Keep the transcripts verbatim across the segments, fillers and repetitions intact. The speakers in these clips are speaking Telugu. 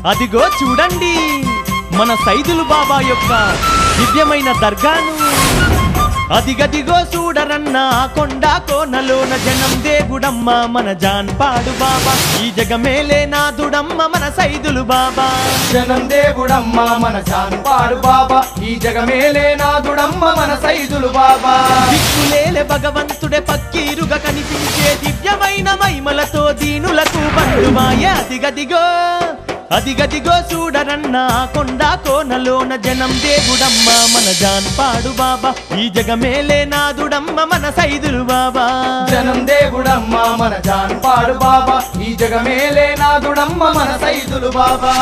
అదిగో చూడండి మన సైదులు బాబా యొక్క దివ్యమైన దర్గాను. అదిగదిగో చూడరన్న కొండ కోనలోన జనం దేవుడమ్మ మన జాన్పాడు బాబా. ఈ జగమేలే నాదుడమ్మ మన సైదులు బాబా. జనం దేవుడమ్మ మన జాన్పాడు బాబా. ఈ జగమేలే నాదుడమ్మ మన సైదులు బాబా. దిక్కులేలే భగవంతుడే పక్కీరుగా కనిపించే దివ్యమైన మహిమలతో దీనులకు బంధుమాయ. అదిగదిగో అదిగదిగో చూడరన్న కొండ కోనలోన జనం దేవుడమ్మ మన జాన్పాడు బాబా. ఈ జగమేలే నాదుడమ్మ మన సైదులు బాబా. జనం దేవుడమ్మ మన జాన్పాడు బాబా. ఈ జగమేలే నాదుడమ్మ మన సైదులు బాబా.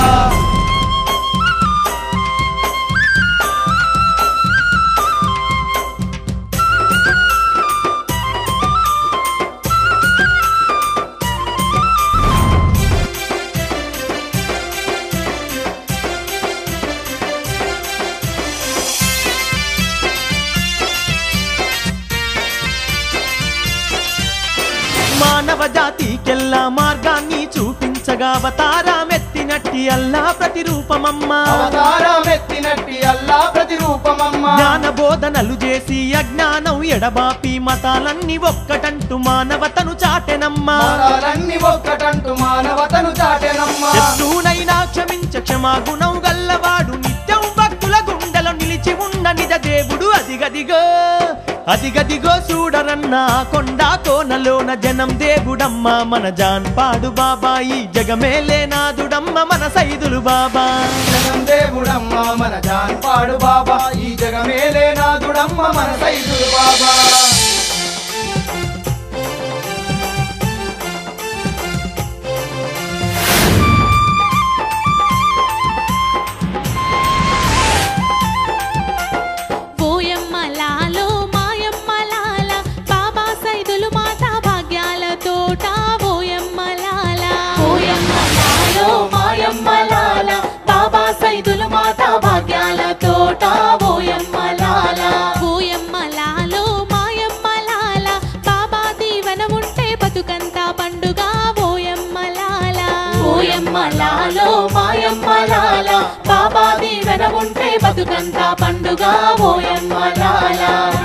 మానవ జాతికెల్లా మార్గాన్ని చూపించగా అవతారమెత్తినట్టి అల్లా ప్రతిరూపమమ్మ. అవతారమెత్తినట్టి అల్లా ప్రతిరూపమమ్మ. జ్ఞాన బోధనలు చేసి అజ్ఞానం ఎడబాపి మతాలన్నీ ఒక్కటంటూ మానవతను చాటెనమ్మా. మతాలన్నీ ఒక్కటంటూ మానవతను చాటెనమ్మా. ఎప్పుడైనా క్షమించ క్షమాగుణం గల్లవాడు నిత్యం భక్తుల గుండెలో నిలిచి ఉన్న నిజ దేవుడు. అదిగదిగో అదిగదిగో చూడరన్న కొండ కోనలోన జనం దేవుడమ్మ మన జాన్పాడు బాబా. ఈ జగమేలే నాదుడమ్మ మన సైదులు బాబా. జనం దేవుడమ్మ మన జాన్పాడు బాబా. ఈ జగమేలే నాదుడమ్మ మన సైదులు బాబా. సైదులు మాత భాగ్యాల తోట ఓయమ్మలాల. ఓయమ్మలాలో మాయమ్మలాల బాబా దీవెన ఉంటే బతుకంతా పండుగ ఓయమ్మలాల. ఓయమ్మలాలో మాయమ్మలాల బాబా దీవెన ఉంటే బతుకంతా పండుగ ఓయమ్మలాల.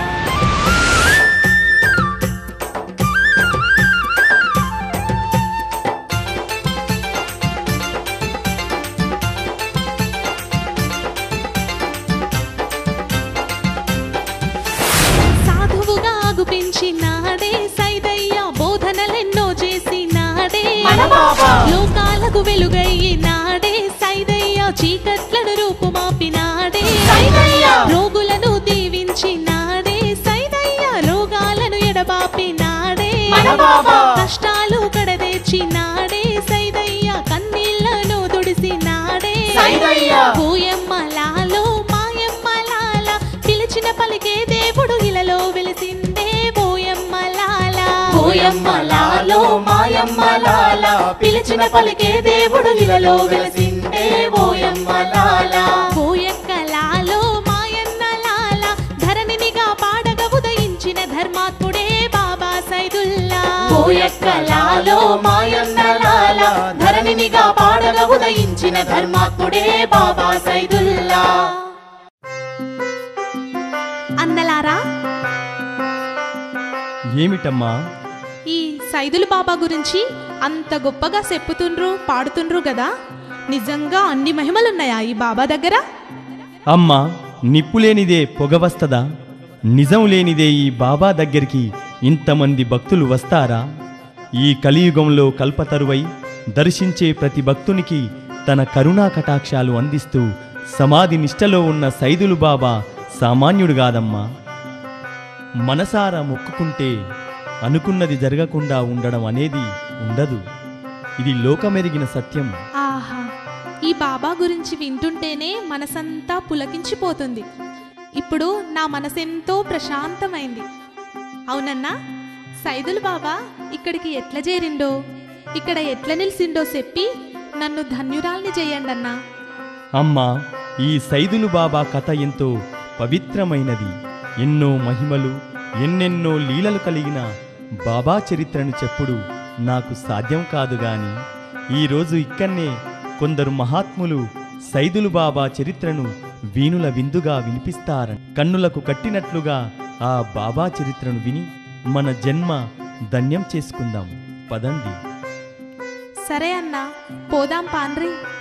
పెంచినాడే సైదయ్య బోధనలెన్నో చేసినాడే. లోకాలకు వెలుగయ్యినాడే సైదయ్య చీకట్లను రూపుమాపినాడే. రోగులను దీవించినాడే సైదయ్య రోగాలను ఎడబాపినాడే. కష్టాలు కడదేర్చినాడే సైదయ్య కన్నీళ్లను తుడిసినాడే. ఓయమ్మలాలో మాయమ్మలాల పిలిచిన పలికే దేవుడు ఇలలో వెలిసిందే ఓయమ్మలాల. ఓయమ్మలాలో మాయమ్మలాల పిలిచిన పలికే దేవుడు ఇలలో వెలిసిందే ఓయమ్మలాల. ఓయక్కలాలో మాయన్నలాల ధరణినిగా పాడగ ఉదయించిన ధర్మాత్ముడే బాబా సైదుల్లా. ఓయక్కలాలో మాయన్నలాల ధరణినిగా పాడగ ఉదయించిన ధర్మాత్ముడే బాబా సైదుల్లా. అందలారా ఏమిటమ్మా ఈ సైదులు బాబా గురించి అంత గొప్పగా చెప్పుతుండ్రు పాడుతుండ్రు గదా, నిజంగా అన్ని మహిమలున్నాయా ఈ బాబా దగ్గర? అమ్మా నిప్పులేనిదే పొగ వస్తదా? నిజం లేనిదే ఈ బాబా దగ్గరికి ఇంతమంది భక్తులు వస్తారా? ఈ కలియుగంలో కల్పతరువై దర్శించే ప్రతి భక్తునికి తన కరుణా కటాక్షాలు అందిస్తూ సమాధి నిష్టలో ఉన్న సైదులు బాబా సామాన్యుడు కాదమ్మా. మనసారా మొక్కుకుంటే అనుకున్నది జరగకుండా ఉండడం అనేది ఉండదు. ఇది లోకమెరిగిన సత్యం. ఆహా, ఈ బాబా గురించి వింటుంటేనే మనసంతా పులకించిపోతుంది. ఇప్పుడు నా మనసెంతో ప్రశాంతమైంది. అవునన్నా, సైదులు బాబా ఇక్కడికి ఎట్లా చేరిండో, ఇక్కడ ఎట్లా నిలిచిండో చెప్పి నన్ను ధన్యురాల్ని చేయండన్నా. అమ్మా, ఈ సైదులు బాబా కథ ఎంతో పవిత్రమైనది. ఎన్నో మహిమలు, ఎన్నెన్నో లీలలు కలిగిన బాబా చరిత్రను చెప్పుడు నాకు సాధ్యం కాదు గాని ఈరోజు ఇక్కడనే కొందరు మహాత్ములు సైదులు బాబా చరిత్రను వీణుల విందుగా వినిపిస్తారని. కన్నులకు కట్టినట్లుగా ఆ బాబా చరిత్రను విని మన జన్మ ధన్యం చేసుకుందాం పదండి. సరే అన్నా, పోదాం పాన్రి.